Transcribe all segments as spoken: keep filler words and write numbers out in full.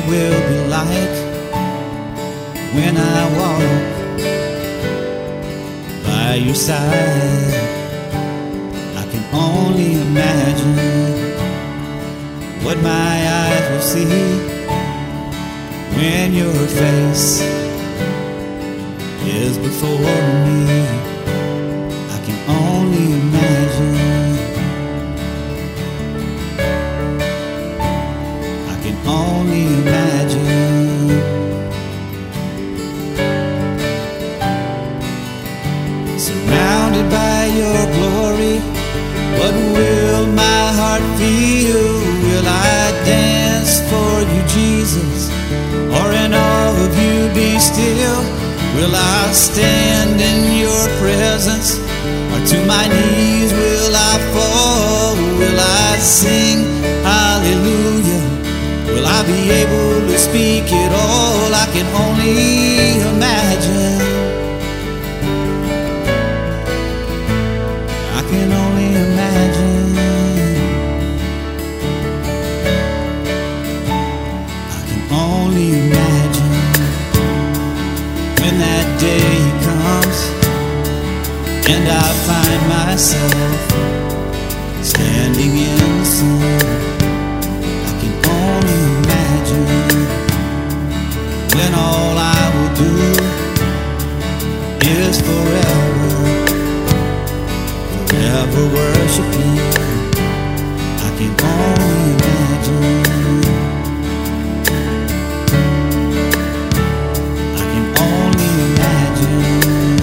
will be like when I walk by your side. I can only imagine what my eyes will see when your face is before me. I can only imagine. I can only imagine. Surrounded by your glory, what will my heart feel? Will I dance for you, Jesus, or in awe of you be still? Will I stand in your presence, or to my knees will I fall? Will I sing hallelujah? Will I be able to speak it all? I can only imagine. I can only imagine. I can only imagine when that day comes and I find myself standing in the sun. I can only imagine when all I will do is forever, forever worship you. I can only imagine. I can only imagine.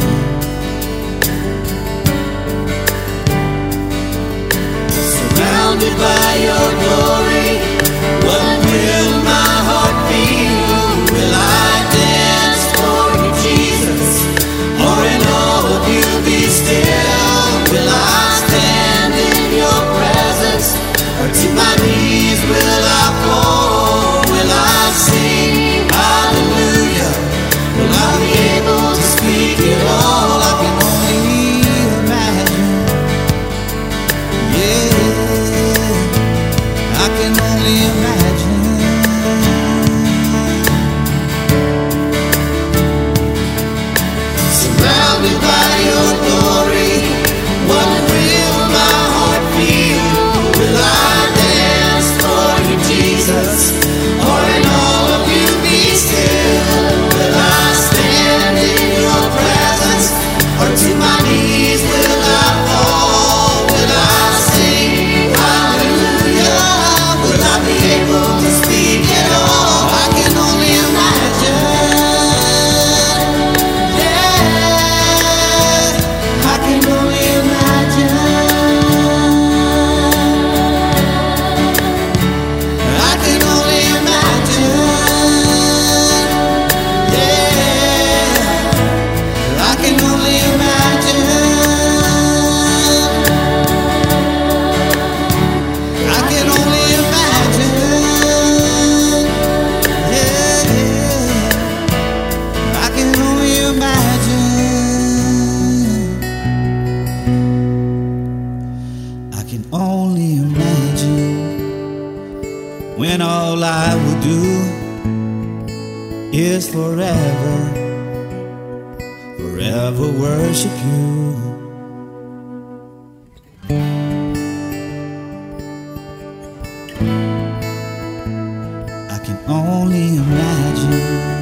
Surrounded by your glory, what will my heart feel? Will I dance for you, Jesus, or in all of you be still? Will I stand in your presence, or to my knees will I fall? Will I sing hallelujah? Will I be able to speak it all? I can only imagine. Yeah, I can only imagine. Surrounded by your glory, what will my heart feel? Will I dance for you, Jesus, or in all of you be still? Will I stand in your presence, or to my knees will I fall? Will I sing hallelujah? Will I be able to speak it all? I can only imagine. Yeah, I can only imagine. I can only imagine. Yeah, I can only imagine. I can only imagine. Yeah, I can only imagine. I can only imagine when all I will do is forever, forever worship you. I can only imagine.